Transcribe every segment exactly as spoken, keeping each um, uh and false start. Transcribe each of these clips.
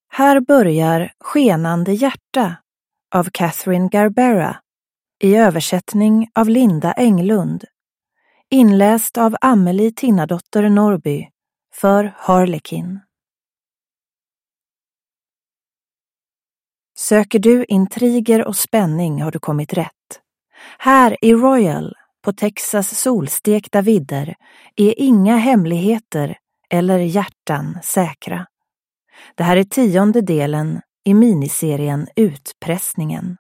Här börjar Skenande hjärta av Catherine Garbera i översättning av Linda Englund. Inläst av Amelie Tinnadotter Norby för Harlekin. Söker du intriger och spänning har du kommit rätt. Här i Royal, på Texas solstekta vidder, är inga hemligheter eller hjärtan säkra. Det här är tionde delen i miniserien Utpressningen.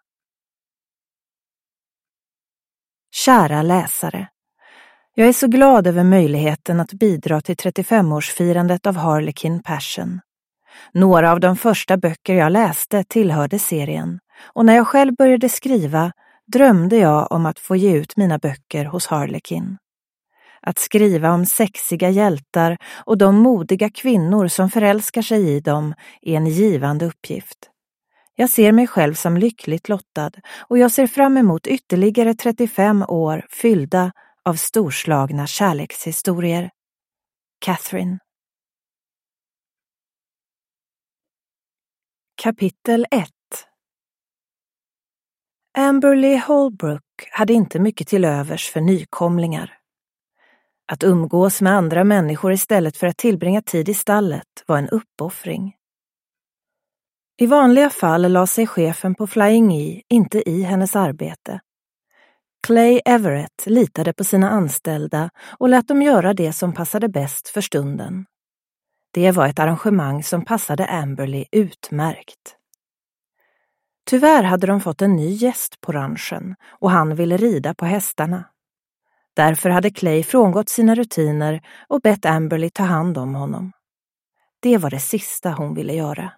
Kära läsare, jag är så glad över möjligheten att bidra till trettiofemårsfirandet av Harlekin Passion. Några av de första böcker jag läste tillhörde serien, och när jag själv började skriva drömde jag om att få ge ut mina böcker hos Harlekin. Att skriva om sexiga hjältar och de modiga kvinnor som förälskar sig i dem är en givande uppgift. Jag ser mig själv som lyckligt lottad och jag ser fram emot ytterligare trettiofem år fyllda av storslagna kärlekshistorier. Catherine. Kapitel ett. Amberley Holbrook hade inte mycket till övers för nykomlingar. Att umgås med andra människor istället för att tillbringa tid i stallet var en uppoffring. I vanliga fall la sig chefen på Flying E inte i hennes arbete. Clay Everett litade på sina anställda och lät dem göra det som passade bäst för stunden. Det var ett arrangemang som passade Amberley utmärkt. Tyvärr hade de fått en ny gäst på ranchen och han ville rida på hästarna. Därför hade Clay frångått sina rutiner och bett Amberley ta hand om honom. Det var det sista hon ville göra.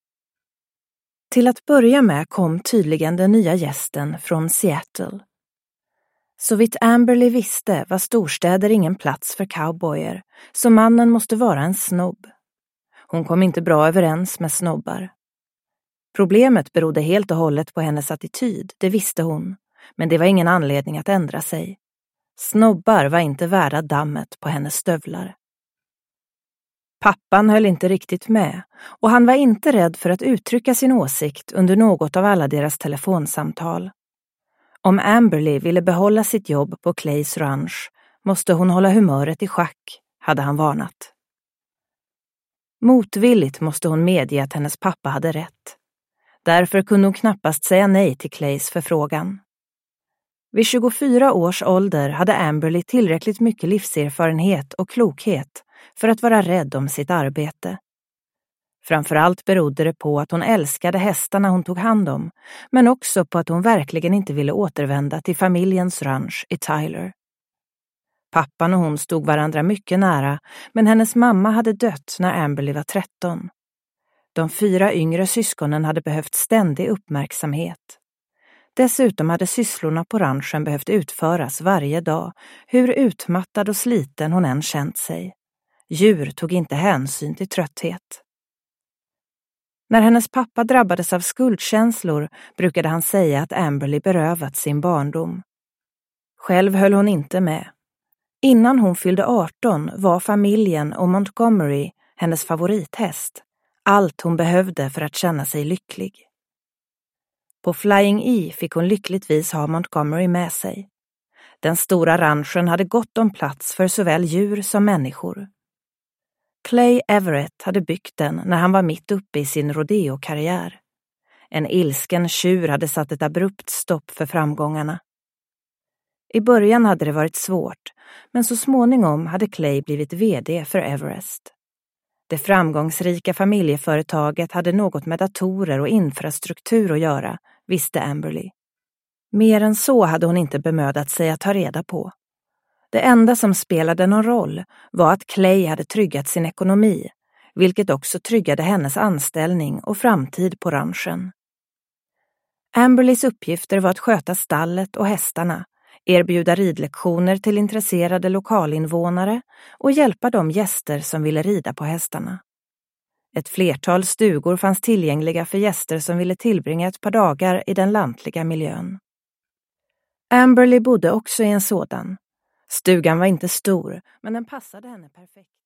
Till att börja med kom tydligen den nya gästen från Seattle. Så vitt Amberley visste var storstäder ingen plats för cowboyer, så mannen måste vara en snobb. Hon kom inte bra överens med snobbar. Problemet berodde helt och hållet på hennes attityd, det visste hon, men det var ingen anledning att ändra sig. Snobbar var inte värda dammet på hennes stövlar. Pappan höll inte riktigt med och han var inte rädd för att uttrycka sin åsikt under något av alla deras telefonsamtal. Om Amberley ville behålla sitt jobb på Clays ranch måste hon hålla humöret i schack, hade han varnat. Motvilligt måste hon medge att hennes pappa hade rätt. Därför kunde hon knappast säga nej till Clays förfrågan. Vid tjugofyra års ålder hade Amberley tillräckligt mycket livserfarenhet och klokhet för att vara rädd om sitt arbete. Framförallt berodde det på att hon älskade hästarna hon tog hand om, men också på att hon verkligen inte ville återvända till familjens ranch i Tyler. Pappan och hon stod varandra mycket nära, men hennes mamma hade dött när Amberley var tretton. De fyra yngre syskonen hade behövt ständig uppmärksamhet. Dessutom hade sysslorna på ranchen behövt utföras varje dag, hur utmattad och sliten hon än känt sig. Djur tog inte hänsyn till trötthet. När hennes pappa drabbades av skuldkänslor brukade han säga att Amberley berövat sin barndom. Själv höll hon inte med. Innan hon fyllde arton var familjen och Montgomery hennes favorithäst. Allt hon behövde för att känna sig lycklig. På Flying E fick hon lyckligtvis ha Montgomery med sig. Den stora ranchen hade gott om plats för såväl djur som människor. Clay Everett hade byggt den när han var mitt uppe i sin rodeo-karriär. En ilsken tjur hade satt ett abrupt stopp för framgångarna. I början hade det varit svårt, men så småningom hade Clay blivit vd för Everest. Det framgångsrika familjeföretaget hade något med datorer och infrastruktur att göra, visste Amberley. Mer än så hade hon inte bemödat sig att ta reda på. Det enda som spelade någon roll var att Clay hade tryggat sin ekonomi, vilket också tryggade hennes anställning och framtid på ranchen. Amberleys uppgifter var att sköta stallet och hästarna, erbjuda ridlektioner till intresserade lokalinvånare och hjälpa de gäster som ville rida på hästarna. Ett flertal stugor fanns tillgängliga för gäster som ville tillbringa ett par dagar i den lantliga miljön. Amberley bodde också i en sådan. Stugan var inte stor, men den passade henne perfekt.